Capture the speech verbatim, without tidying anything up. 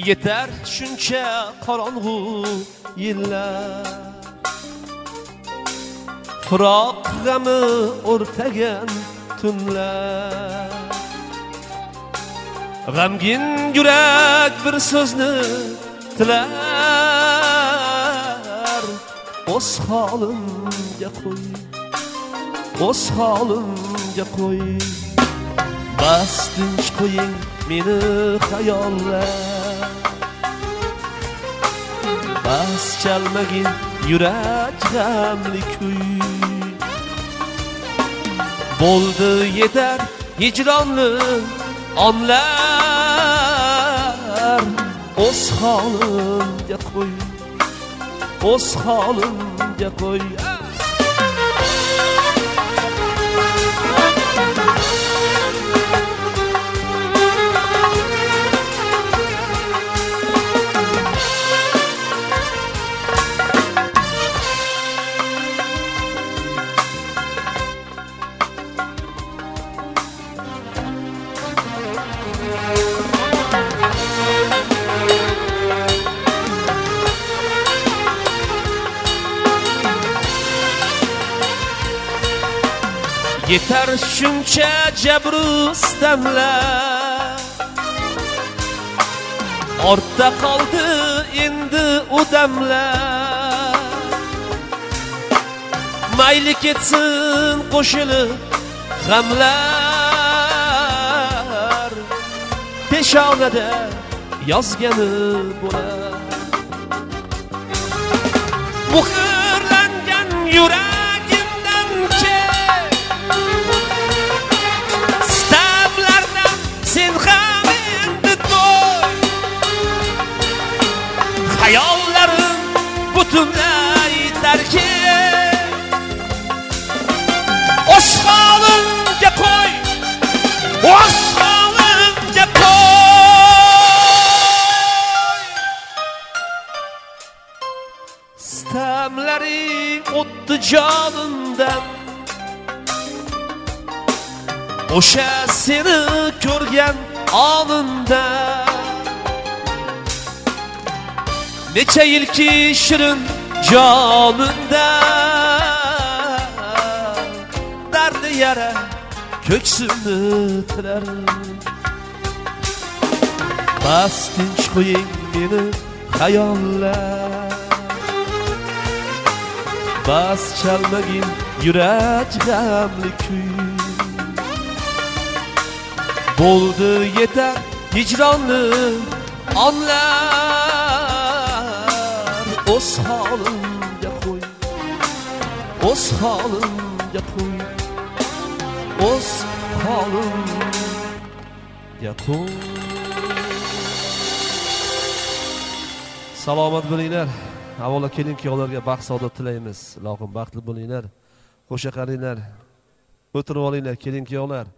yetar shuncha qorong'u yillar, firoq g'ami o'rtagan tunlar. G'amgin yurak bir so'zni tilar, o'z holimga qo'y, o'z holimga qo'y. Bas tinch qo'ying meni xayollar, bas chalmagin yurak g'amli kuy. Bo'ldi yetar hijronli onlar, o'z holimga qo'y, o'z holimga qo'y. Yetar shuncha jabru sitamlar, ortda qoldi endi u damlar. Mayli ketsin qo'shilib g'amlar, peshonada yozgani bo'lar. Muhrlangan yurak hayollarim butunlay tarki, o'z holimga qo'y, o'z holimga qo'y. Sitamlaring o'tdi jonimdan, o'sha seni ko'rgan onimda. Necha yilki shirin jonimda, dardi yara ko'ksimni tirar. Bas tinch qo'ying meni xayollar, bas chalmagin yurak g'amli kuy. Bo'ldi yetar hijronli onlar, o'z holimga qo'y, o'z holimga qo'y, o'z holimga qo'y. Salomat bo'linglar. Avvalo kelin-kuyovlarga baxt saodat tilaymiz. Ilohim baxtli bo'linglar. Qo'sha qaringlar, o'tirib olinglar kelin-kuyovlar.